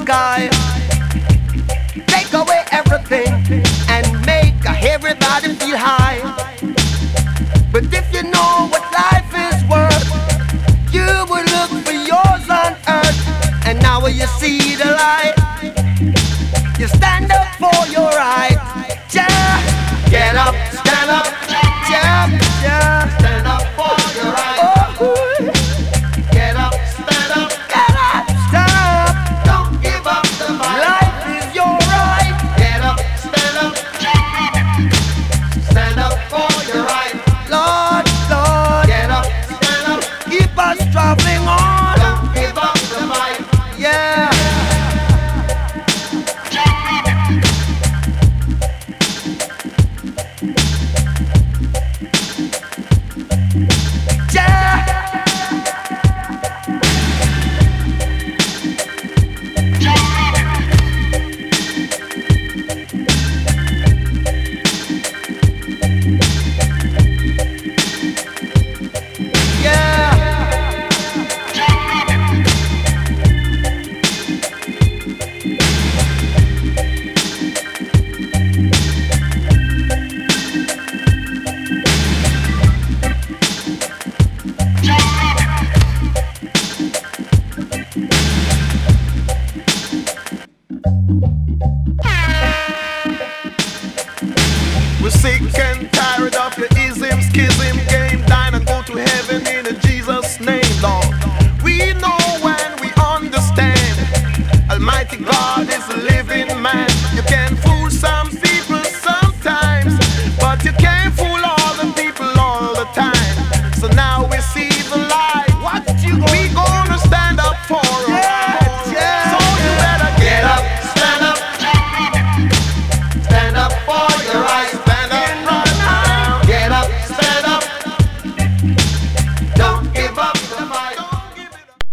sky. Take away everything and make everybody feel high. But if you know what life is worth, you would look for yours on earth. And now when you see the light, you stand up for your right. Yeah. Get up, stand up, yeah, yeah. Stand up for your right. Oh. Get up, stand up, get up, stand up. Don't give up the fight. Life is your right. Get up, stand up, stand up for your right. Lord, Lord, get up, stand up. Keep us traveling on. Don't give up the fight. Yeah. We're sick and tired of your ism, schism.